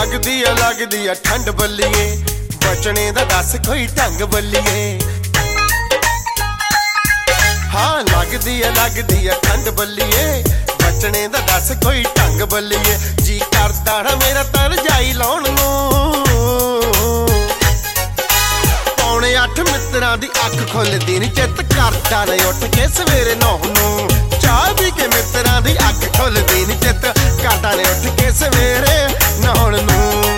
लगदी आ ठंड बल्लिए बचने दा दस कोई ढंग बल्लिए। हाँ लगदी आ ठंड बल्लिए बचने दा दस कोई ढंग बल्लिए। जी करदा ना मेरा तर जाई लाउण नूं पौने 8 मित्रां दी अख खुलदी नी चित करदा ने उठ के सवेरे 9 नूं चाह पी के मित्रां दी अख खुलदी नी चित करदा ने उठ के सवेरे 9 नूं।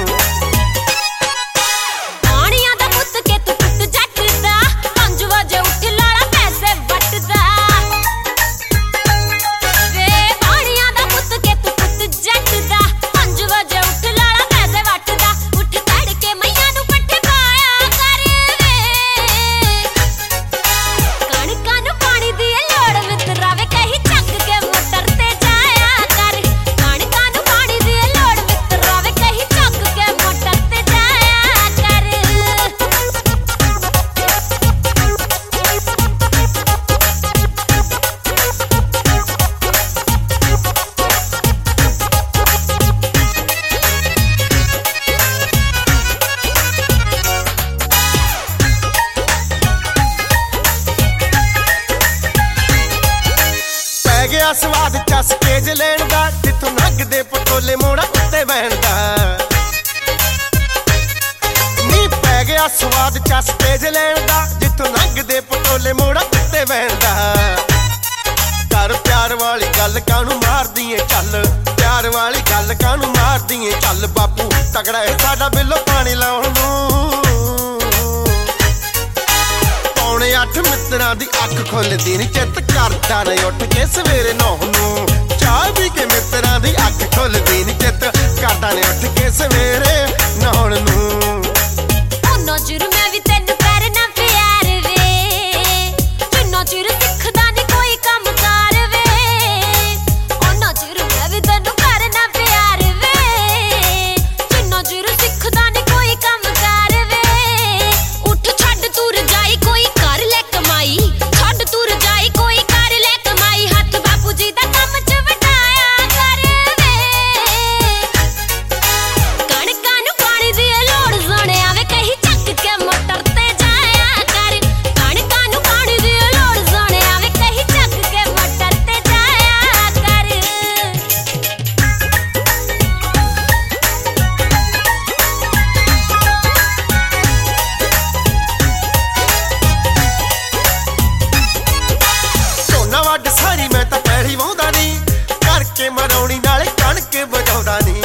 स्वाद चस केज लेण दा जिथों लंघदे पटोले मोड़ा उत्ते बहण दा नी पै गया स्वाद चस केज लेण दा जिथों लंघदे पटोले मोड़ा उत्ते बहण दा। कर प्यार वाली गल कानू मारदी ऐ चल प्यार वाली गल कानू मारदी ऐ चल बापू तगड़ा है साडा बिल्लो पानी लाउण नूं। पौने 8 मित्रां दी अख खुलदी नी चित करदा ने उठ के सवेरे 9 नूं चाह पी के मित्रां दी अख खुलदी नी चित करदा ने उठ के सवेरे 9 नूं। ओ नजर मैं भी तैनू करना प्यार वे जिन्ना चिर सिखदा नी कोई काम कार वे। ओ नजर मैं भी तैनू करना प्यार वे जिन्ना चिर सिखदा नी कोई काम कार वे। उठ छड्ड तुर जाई कोई कर ले कमाई छड्ड तुर जाई कोई कर ले कमाई हथ बापू जी दा काम च वटाया कर वे। कणकां नूं पानी दी लोड़ सोहणिया वे कहीं चक के मोटर ते जाया कर। कणकां नूं पानी दी लोड़ सोहणिया वे कहीं चक के मोटर ते जाया कर। झोना वड्ड सारी मैं तां पैड़ी वाहुंदा नी करके मरौनी नाले कणक वजाउंदा नी।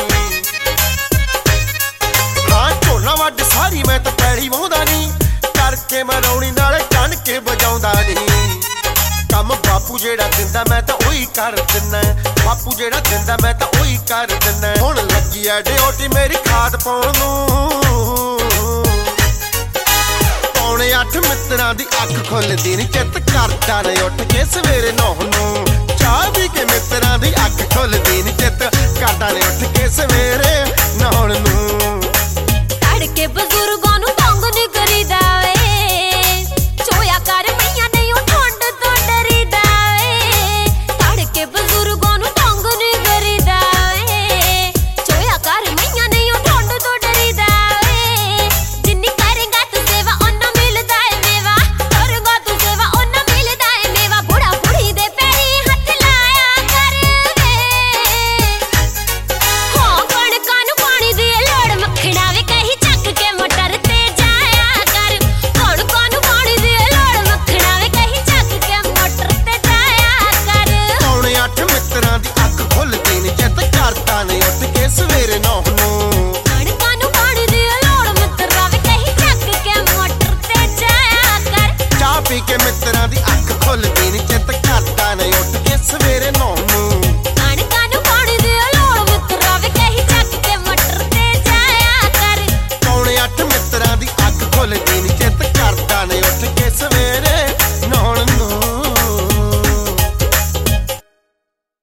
हाँ झोना वड्ड सारी मैं तां पैड़ी वाहुंदा नी करके मरौनी नाले कणक वजाउंदा नी। कम बापू जेड़ा दिंदा मैं तां ओही कर दिन्ना बापू जेड़ा दिंदा मैं तां ओही कर दिन्ना। हुण लगी ऐ ड्यूटी मेरी खाद पाउण नूं पौने 8 मित्रां दी अख खुलदी नी चित करदा ने उठ के सवेरे 9 नूं चाह पी के मित्रां दी अख खुलदी नी चित करदा ने उठ के सवेरे 9 नूं।